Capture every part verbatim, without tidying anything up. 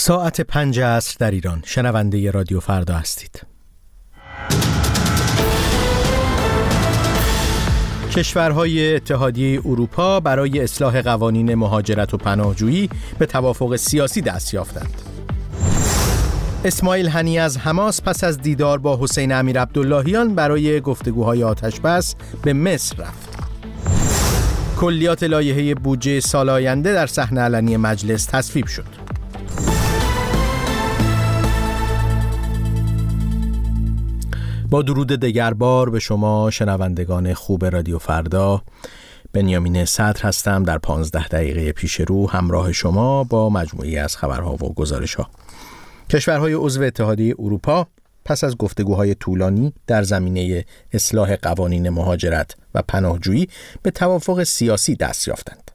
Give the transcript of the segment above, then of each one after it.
ساعت پنج عصر در ایران. شنونده رادیو فردا هستید. کشورهای اتحادیه اروپا برای اصلاح قوانین مهاجرت و پناهجویی به توافق سیاسی دست یافتند. اسماعیل هنی از حماس پس از دیدار با حسین امیرعبداللهیان برای گفتگوهای آتش‌بس به مصر رفت. کلیات لایحه بودجه سال آینده در صحن علنی مجلس تصویب شد. با درود دگربار به شما شنوندگان خوب رادیو فردا، بنیامین صدر هستم. در پانزده دقیقه پیش رو همراه شما با مجموعی از خبرها و گزارش‌ها. کشورهای عضو اتحادیه اروپا پس از گفتگوهای طولانی در زمینه اصلاح قوانین مهاجرت و پناهجویی به توافق سیاسی دست یافتند.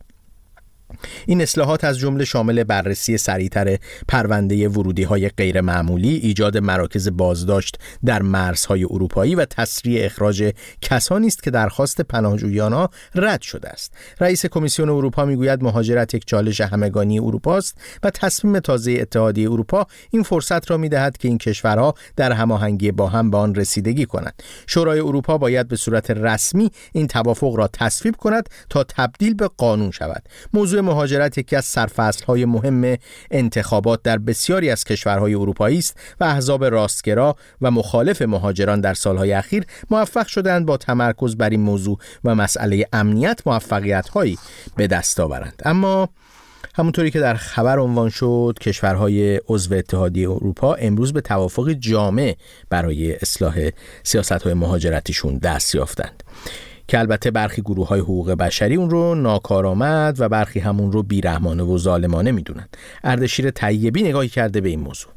این اصلاحات از جمله شامل بررسی سریعتر پرونده ورودی‌های غیر معمولی، ایجاد مراکز بازداشت در مرزهای اروپایی و تسریع اخراج کسانی است که درخواست پناهجویان رد شده است. رئیس کمیسیون اروپا میگوید مهاجرت یک چالش همگانی اروپا است و تصمیم تازه اتحادیه اروپا این فرصت را می‌دهد که این کشورها در هماهنگی با هم به آن رسیدگی کنند. شورای اروپا باید به صورت رسمی این توافق را تصویب کند تا تبدیل به قانون شود. موضوع مهاجرت یکی از سرفصل‌های مهم انتخابات در بسیاری از کشورهای اروپایی است و احزاب راستگرا و مخالف مهاجران در سالهای اخیر موفق شدند با تمرکز بر این موضوع و مسئله امنیت موفقیت‌هایی به دست آورند. اما همونطوری که در خبر عنوان شد، کشورهای عضو اتحادیه اروپا امروز به توافق جامع برای اصلاح سیاست‌های مهاجرتیشون دست یافتند که البته برخی گروه‌های حقوق بشری اون رو ناکارآمد و برخی همون رو بیرحمانه و ظالمانه میدونن. اردشیر طیبی نگاهی کرده به این موضوع.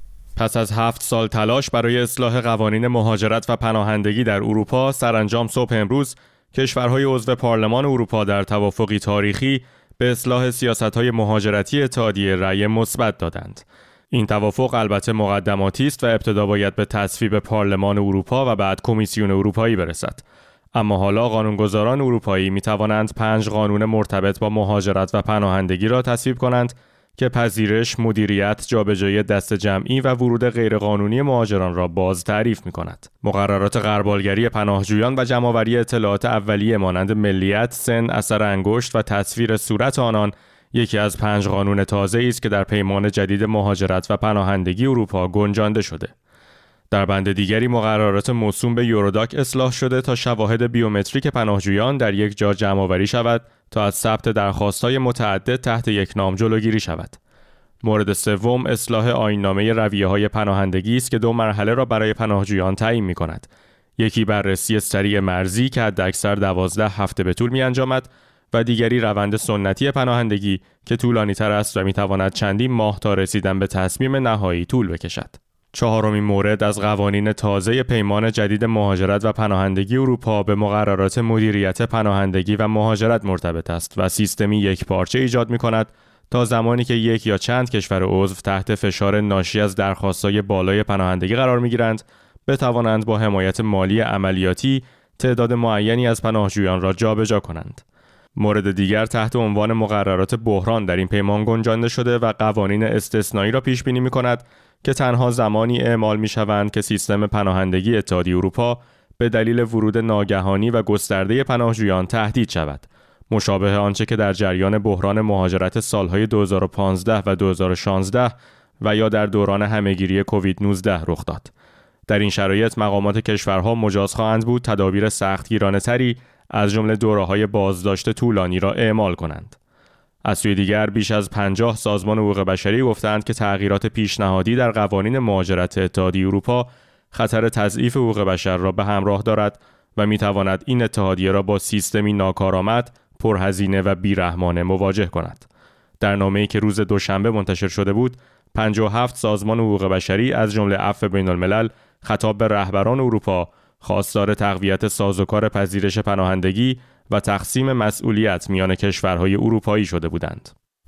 پس از هفت سال تلاش برای اصلاح قوانین مهاجرت و پناهندگی در اروپا، سرانجام صبح امروز کشورهای عضو پارلمان اروپا در توافقی تاریخی به اصلاح سیاست‌های مهاجرتی اتحادیه رأی مثبت دادند. این توافق البته مقدماتی است و ابتدا باید به تصویب پارلمان اروپا و بعد کمیسیون اروپایی برسد. اما حالا قانونگذاران اروپایی می توانند پنج قانون مرتبط با مهاجرت و پناهندگی را تصویب کنند که پذیرش، مدیریت، جابجایی دست جمعی و ورود غیرقانونی مهاجران را باز تعریف می کند. مقررات غربالگری پناهجویان و جمع‌آوری اطلاعات اولیه مانند ملیت، سن، اثر انگشت و تصویر صورت آنان یکی از پنج قانون تازه‌ای است که در پیمان جدید مهاجرت و پناهندگی اروپا گنجانده شده. در بند دیگری مقررات موسوم به یوروداک اصلاح شده تا شواهد بیومتریک پناهجویان در یک جا جمع‌آوری شود تا از ثبت درخواست‌های متعدد تحت یک نام جلوگیری شود. مورد سوم اصلاح آیین‌نامه رویه‌های پناهندگی است که دو مرحله را برای پناهجویان تعیین می‌کند. یکی بررسی سریع مرزی که حداکثر دوازده هفته به طول می‌انجامد و دیگری روند سنتی پناهندگی که طولانی‌تر است و می‌تواند چندین ماه تا رسیدن به تصمیم نهایی طول بکشد. چهارمین مورد از قوانین تازه پیمان جدید مهاجرت و پناهندگی اروپا به مقررات مدیریت پناهندگی و مهاجرت مرتبط است و سیستمی یک پارچه ایجاد می کند تا زمانی که یک یا چند کشور عضو تحت فشار ناشی از درخواست‌های بالای پناهندگی قرار می گیرند، بتوانند با حمایت مالی عملیاتی تعداد معینی از پناهجویان را جابجا کنند. مورد دیگر تحت عنوان مقررات بحران در این پیمان گنجانده شده و قوانین استثنایی را پیش بینی می کند که تنها زمانی اعمال می شوند که سیستم پناهندگی اتحادیه اروپا به دلیل ورود ناگهانی و گسترده پناهجویان تهدید شود، مشابه آنچه که در جریان بحران مهاجرت سالهای دو هزار و پانزده و دو هزار و شانزده و یا در دوران همهگیری کووید نوزده رخ داد. در این شرایط مقامات کشورها مجاز خواهند بود تدابیر سختگیرانه تری از جمله دوره‌های بازداشت طولانی را اعمال کنند. از سوی دیگر بیش از پنجاه سازمان حقوق بشری گفتند که تغییرات پیشنهادی در قوانین مهاجرت اتحادیه اروپا خطر تضعیف حقوق بشر را به همراه دارد و می‌تواند این اتحادیه را با سیستمی ناکارآمد، پرهزینه و بیرحمانه مواجه کند. در نامه‌ای که روز دوشنبه منتشر شده بود، پنجاه و هفت سازمان حقوق بشری از جمله عفو بین‌الملل خطاب به رهبران اروپا خواستار تقویت سازوکار پذیرش پناهندگی و تقسیم مسئولیت میان کشورهای اروپایی شده بودند.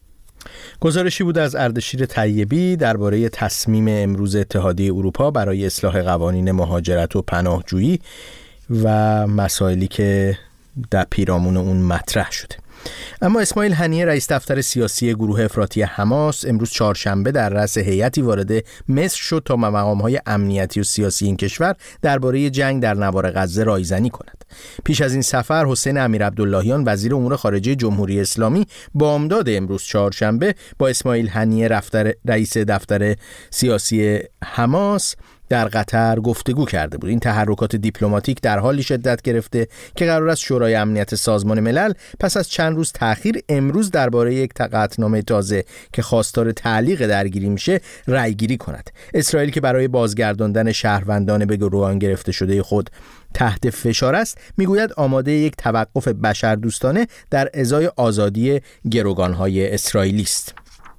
گزارشی بود از اردشیر طیبی درباره تصمیم امروز اتحادیه اروپا برای اصلاح قوانین مهاجرت و پناهجویی و مسائلی که در پیرامون اون مطرح شده. اما اسماعیل هنیه رئیس دفتر سیاسی گروه افراطی حماس امروز چهارشنبه در رأس هیئتی وارد مصر شد تا مقام‌های امنیتی و سیاسی این کشور درباره جنگ در نوار غزه رایزنی کند. پیش از این سفر حسین امیرعبداللهیان وزیر امور خارجه جمهوری اسلامی بامداد امروز چهارشنبه با اسماعیل هنیه رفتر رئیس دفتر سیاسی حماس در قطر گفتگو کرده بود. این تحرکات دیپلماتیک در حالی شدت گرفته که قرار است شورای امنیت سازمان ملل پس از چند روز تأخیر امروز درباره یک قطعنامه تازه که خواستار تعلیق درگیری میشه رأیگیری کند. اسرائیل که برای بازگرداندن شهروندان به گروگان گرفته شده خود تحت فشار است، میگوید آماده یک توقف بشردوستانه در ازای آزادی گروگان‌های اسرائیلی است.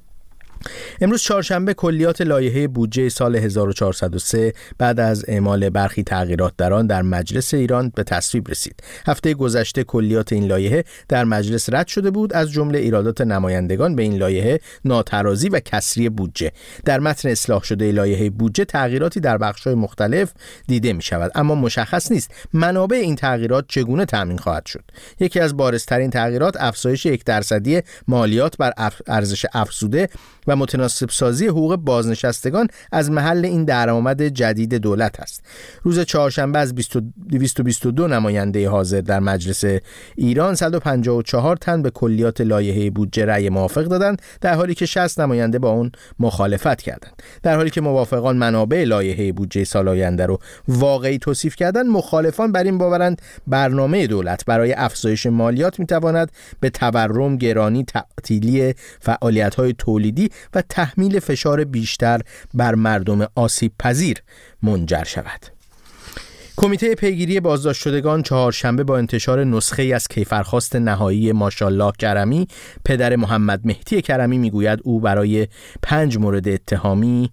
امروز چهارشنبه کلیات لایحه بودجه سال هزار و چهارصد و سه بعد از اعمال برخی تغییرات در آن در مجلس ایران به تصویب رسید. هفته گذشته کلیات این لایحه در مجلس رد شده بود، از جمله ایرادات نمایندگان به این لایحه ناترازی و کسری بودجه. در متن اصلاح شده لایحه بودجه تغییراتی در بخش‌های مختلف دیده می‌شود، اما مشخص نیست منابع این تغییرات چگونه تامین خواهد شد. یکی از بارزترین تغییرات افزایش یک درصدی مالیات بر ارزش افزوده و متناسب سازی حقوق بازنشستگان از محل این درآمد جدید دولت است. روز چهارشنبه از دویست و بیست و دو نماینده حاضر در مجلس ایران صد و پنجاه و چهار تن به کلیات لایحه بودجه رأی موافق دادند، در حالی که شصت نماینده با اون مخالفت کردند. در حالی که موافقان منابع لایحه بودجه سال آینده رو واقعی توصیف کردند، مخالفان بر این باورند برنامه دولت برای افزایش مالیات میتواند به تورم، گرانی، تعطیلی فعالیت‌های تولیدی و تحمیل فشار بیشتر بر مردم آسیب پذیر منجر شود. کمیته پیگیری بازداشت شدگان چهارشنبه با انتشار نسخه‌ای از کیفرخواست نهایی ماشاءالله کرمی، پدر محمد مهدی کرمی، میگوید او برای پنج مورد اتهامی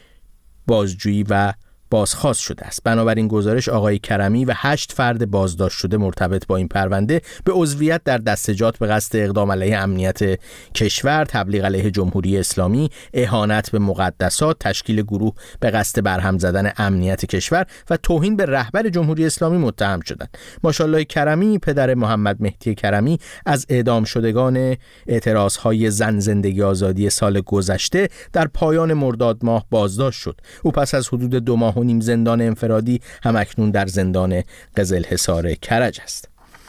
بازجویی و بازخواست شده است. بنابراین گزارش آقای کرمی و هشت فرد بازداشت شده مرتبط با این پرونده به عضویت در دستجات به قصد اقدام علیه امنیت کشور، تبلیغ علیه جمهوری اسلامی، اهانت به مقدسات، تشکیل گروه به قصد برهم زدن امنیت کشور و توهین به رهبر جمهوری اسلامی متهم شدند. ماشاءالله کرمی، پدر محمد مهدی کرمی، از اعدام شدگان اعتراضهای زن زندگی آزادی سال گذشته در پایان مرداد ماه بازداشت شد. او پس از حدود دو ماه و نیم زندان انفرادی همکنون در زندان قزلحصار کرج است.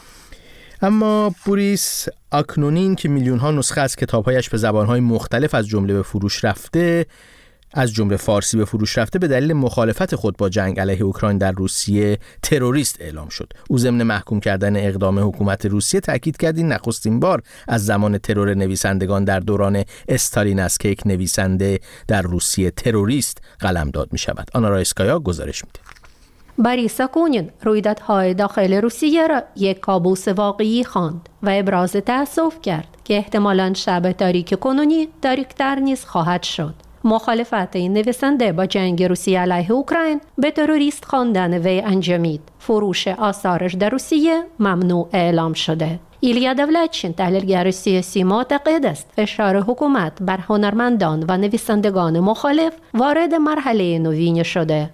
اما بوریس آکنونین که میلیون ها نسخه از کتاب‌هایش به زبان‌های مختلف از جمله به فروش رفته از جمله فارسی به فروش رفته به دلیل مخالفت خود با جنگ علیه اوکراین در روسیه تروریست اعلام شد. او ضمن محکوم کردن اقدام حکومت روسیه تاکید کرد این نخستین بار از زمان ترور نویسندگان در دوران استالین است که یک نویسنده در روسیه تروریست قلمداد می شود. آنا رایسکایا گزارش میده. بوریس آکونین رویدادهای داخل روسیه را یک کابوس واقعی خواند و ابراز تأسف کرد که احتمالاً شب تاریک کنونی تاریک‌تر نیز خواهد شد. مخالفت این نویسنده با جنگ روسیه علیه اوکراین به تروریست خواندن وی انجامید. فروش آثارش در روسیه ممنوع اعلام شده. ایلیا دولتچین تحلیلگر سیاسی معتقد است فشار حکومت بر هنرمندان و نویسندگان مخالف وارد مرحله نوین شده.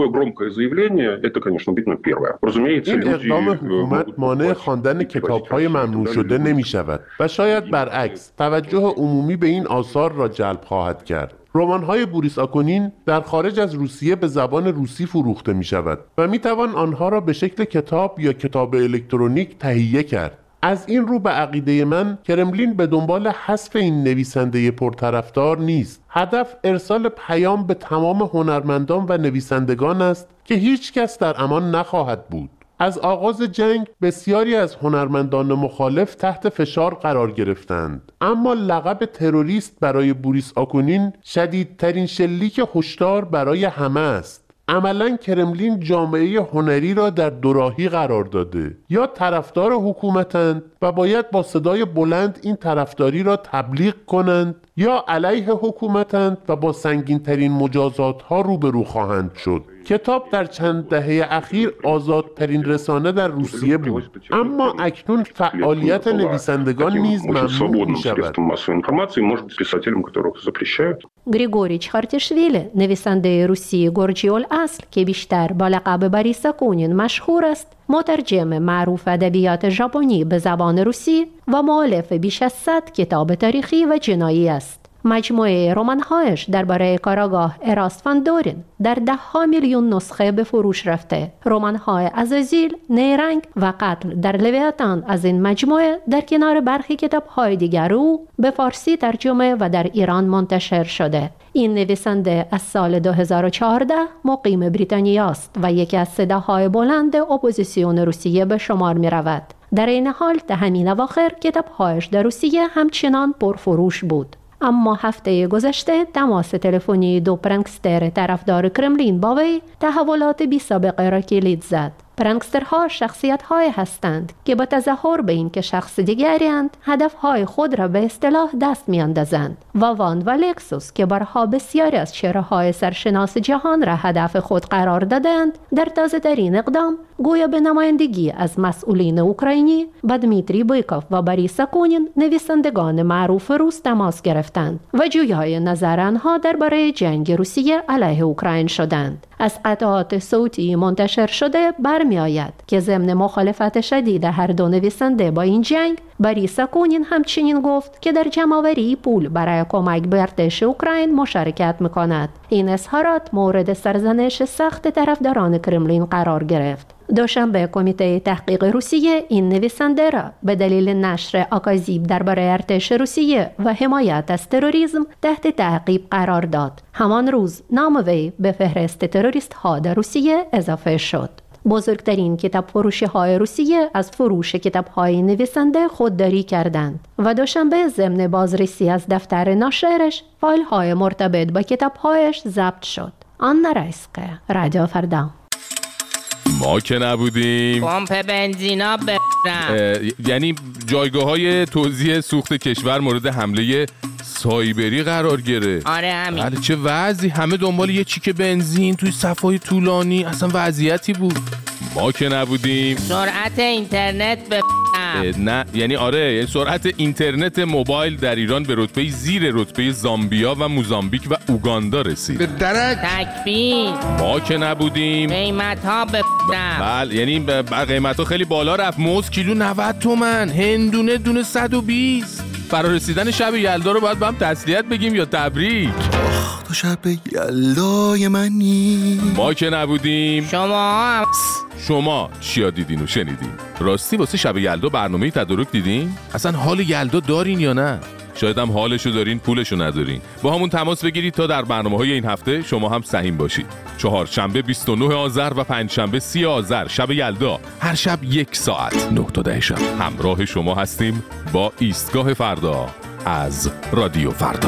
این اقدام حکومت مانع خواندن کتاب‌های ممنوع شده نمی‌شود و شاید برعکس توجه عمومی به این آثار را جلب خواهد کرد. رمان‌های بوریس آکونین در خارج از روسیه به زبان روسی فروخته می‌شود و می‌توان آنها را به شکل کتاب یا کتاب الکترونیک تهیه کرد. از این رو به عقیده من کرملین به دنبال حذف این نویسنده پرطرفدار نیست. هدف ارسال پیام به تمام هنرمندان و نویسندگان است که هیچ کس در امان نخواهد بود. از آغاز جنگ بسیاری از هنرمندان مخالف تحت فشار قرار گرفتند، اما لقب تروریست برای بوریس آکونین شدیدترین شلیک هشدار برای همه است. عملاً کرملین جامعه هنری را در دوراهی قرار داده. یا طرفدار حکومتند و باید با صدای بلند این طرفداری را تبلیغ کنند، یا علیه حکومتند و با سنگین‌ترین مجازات ها روبرو خواهند شد. کتاب در چند دهه اخیر آزادترین رسانه در روسیه بود، اما اکنون فعالیت نویسندگان نیز ممنوع می شود. گریگوری چخارتیشویلی، نویسنده روسی گورجیول اصل که بیشتر با لقب بریس اکونین مشهور است، مترجم معروف ادبیات ژاپنی به زبان روسی و مؤلف بیش از صد کتاب تاریخی و جنایی است. مجموعه رمان‌هایش درباره کاراگاه اراست فان دورین در ده ها میلیون نسخه به فروش رفته. رمان‌های عزازیل، نیرنگ و قتل در لویاتان از این مجموعه در کنار برخی کتاب‌های دیگر او به فارسی ترجمه و در ایران منتشر شده. این نویسنده از سال دو هزار و چهارده مقیم بریتانیا است و یکی از صداهای بلند اپوزیسیون روسیه به شمار می رود. در این حال در همین اواخر کتاب‌هایش در روسیه همچنان پرفروش بود. اما هفته گذشته تماس تلفنی دو پرنگستر طرفدار کرملین با وی تحولات بی سابقه را کلید زد. پرنگسترها شخصیت‌های هستند که با تظاهر به این که شخص دیگری‌اند هدف‌های خود را به اصطلاح دست می‌اندازند و وان و لکسوس که بارها بسیاری از چهره‌های سرشناس جهان را هدف خود قرار دادند، در تازه‌ترین اقدام گویا به نمایندگی از مسئولین اوکراینی با دمیتری بیکوف و بریس اکونین نویسندگان معروف روس تماس گرفتند و جویای نظر آنها درباره جنگ روسیه علیه اوکراین شدند. از قطعات صوتی منتشر شده برمی آید که ضمن مخالفت شدید هر دو نویسنده با این جنگ، بریس اکونین همچنین گفت که در جمع‌آوری پول برای کمک به ارتش اوکراین مشارکت می‌کند. این اظهارات مورد سرزنش سخت طرفداران کرملین قرار گرفت. دوشنبه کمیته تحقیق روسیه این نویسنده را به دلیل نشر اکاذیب درباره ارتش روسیه و حمایت از تروریسم تحت تعقیب قرار داد. همان روز نام وی به فهرست تروریست ها در روسیه اضافه شد. بزرگترین کتاب فروشی های روسیه از فروش کتاب های نویسنده خودداری کردند و دوشنبه ضمن بازرسی از دفتر ناشرش فایل های مرتبط با کتاب هایش ضبط شد. آنا رایسکه، رادیو فردا. ما که نبودیم پمپ بنزینا برم، یعنی جایگاه های توزیع سوخت کشور مورد حمله سایبری قرار گرفت. آره همین. بله چه وضعی، همه دنبال یه چیک بنزین توی صفای طولانی، اصلا وضعیتی بود. ما که نبودیم سرعت اینترنت ببرم. نه یعنی آره، یعنی سرعت اینترنت موبایل در ایران به رتبه زیر رتبه زامبیا و موزامبیک و اوگاندا رسید. به درک تکبیر. ما که نبودیم قیمت ها ببرم. بله یعنی قیمت ها خیلی بالا رفت. موز کیلو نود تومن، هندونه دونه صد و بیست. فرارسیدن شب یلدا رو باید با هم تسلیت بگیم یا تبریک؟ آخ تو شب یلدای منی. ما که نبودیم شما هم شما چیا دیدین و شنیدین؟ راستی واسه شب یلدا برنامه تدارک دیدین؟ اصلا حال یلدا دارین یا نه؟ شاید هم حالشو دارین پولشو ندارین. با همون تماس بگیرید تا در برنامه‌های این هفته شما هم سهیم باشید. چهارشنبه بیست و نه آذر و پنجشنبه سی آذر شب یلدا، هر شب یک ساعت نه تا ده شب همراه شما هستیم با ایستگاه فردا از رادیو فردا.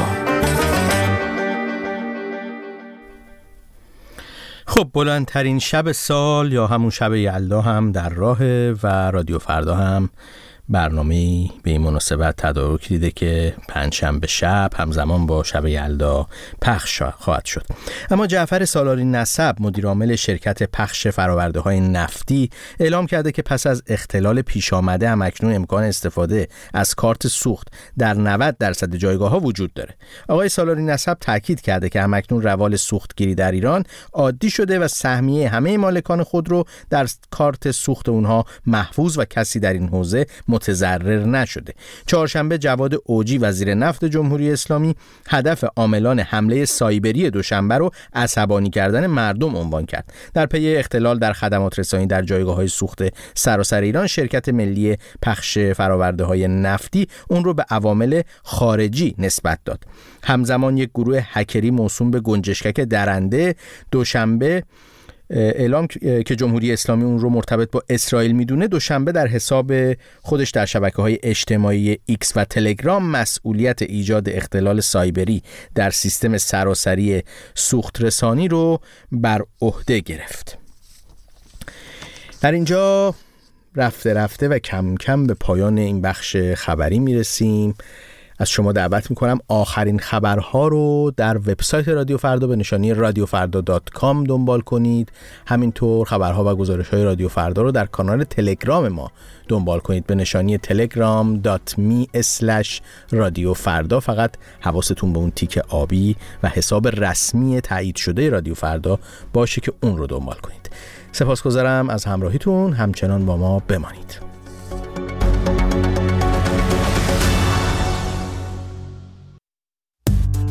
خب بلندترین شب سال یا همون شب یلدا هم در راه و رادیو فردا هم برنامه‌ای به این مناسبت تدارک دیده که پنجشنبه شب همزمان با شب یلدا پخش خواهد شد. اما جعفر سالاری نسب، مدیر عامل شرکت پخش فرآورده‌های نفتی، اعلام کرده که پس از اختلال پیش آمده هم اکنون امکان استفاده از کارت سوخت در نود درصد جایگاه‌ها وجود داره. آقای سالاری نسب تاکید کرده که هم اکنون روال سوختگیری در ایران عادی شده و سهمیه همه مالکان خودرو در کارت سوخت اونها محفوظ و کسی در این حوزه متضرر نشده. چهارشنبه جواد اوجی، وزیر نفت جمهوری اسلامی، هدف عاملان حمله سایبری دوشنبه رو عصبانی کردن مردم عنوان کرد. در پی اختلال در خدمات رسانی در جایگاه‌های سوخت سراسر ایران، شرکت ملی پخش فرآورده‌های نفتی اون رو به عوامل خارجی نسبت داد. همزمان یک گروه هکری موسوم به گنجشکک درنده دوشنبه اعلام که جمهوری اسلامی اون رو مرتبط با اسرائیل میدونه، دوشنبه در حساب خودش در شبکه‌های اجتماعی ایکس و تلگرام مسئولیت ایجاد اختلال سایبری در سیستم سراسری سوخت رسانی رو بر عهده گرفت. در اینجا رفته رفته و کم کم به پایان این بخش خبری میرسیم. از شما دعوت میکنم آخرین خبرها رو در وبسایت رادیو فردا به نشانی رادیو فردا دات کام دنبال کنید. همینطور خبرها و گزارش‌های رادیو فردا رو در کانال تلگرام ما دنبال کنید به نشانی تلگرام دات می اسلش رادیو فردا. فقط حواستون به اون تیک آبی و حساب رسمی تایید شده رادیو فردا باشه که اون رو دنبال کنید. سپاسگزارم از همراهیتون، همچنان با ما بمانید.